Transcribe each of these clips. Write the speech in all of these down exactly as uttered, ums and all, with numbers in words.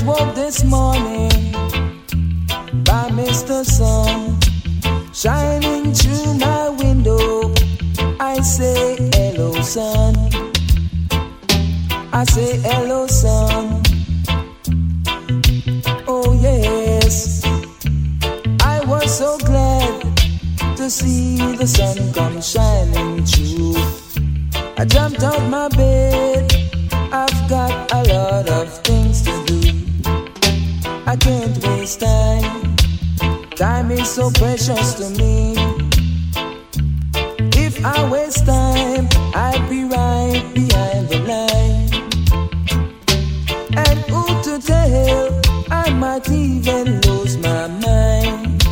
Got woke this morning by Mister Sun shining through my window. I say hello, sun. I say hello, sun. Oh yes, I was so glad to see the sun come shining through. I jumped out my bed, I've got a lot of things to do. I can't waste time, time is so precious to me. If I waste time, I'd be right behind the line. And who to tell, I might even lose my mind.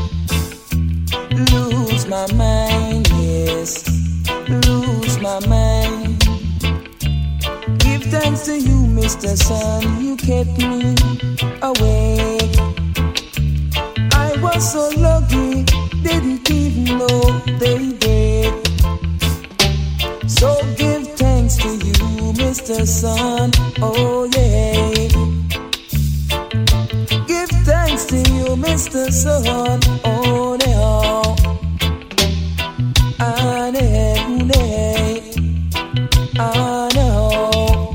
Lose my mind, yes, lose my mind. Give thanks to you, Mister Sun, you kept me awake. I was so lucky, didn't even know they did. So give thanks to you, Mister Sun, oh yeah. Give thanks to you, Mister Sun, oh yeah. I know, I know.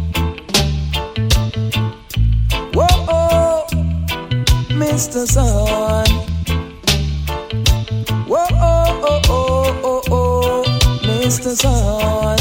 Whoa, oh, Mister Sun. Whoa, oh, oh, oh, oh, oh, Mister Sun.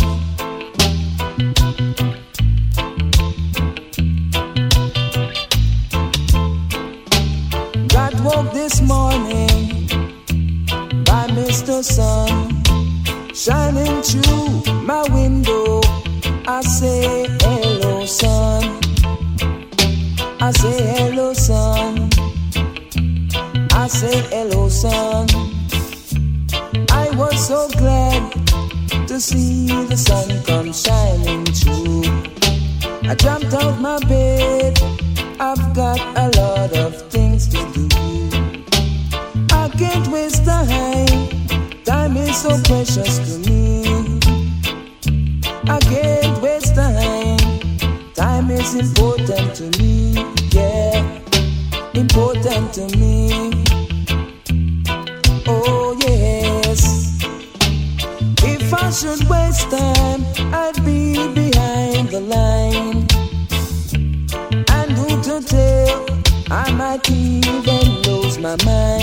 Got woke this morning by Mister Sun shining through my window. I say hello, sun. I say hello, sun. I say hello, sun. I was so glad to see the sun come shining through. I jumped out my bed, I've got a lot of things to do. I can't waste time, time is so precious to me. I can't waste time, time is important to me, yeah, important to me. Oh yes, if I should waste time, I'd be behind the line. And who to tell, I might even lose my mind.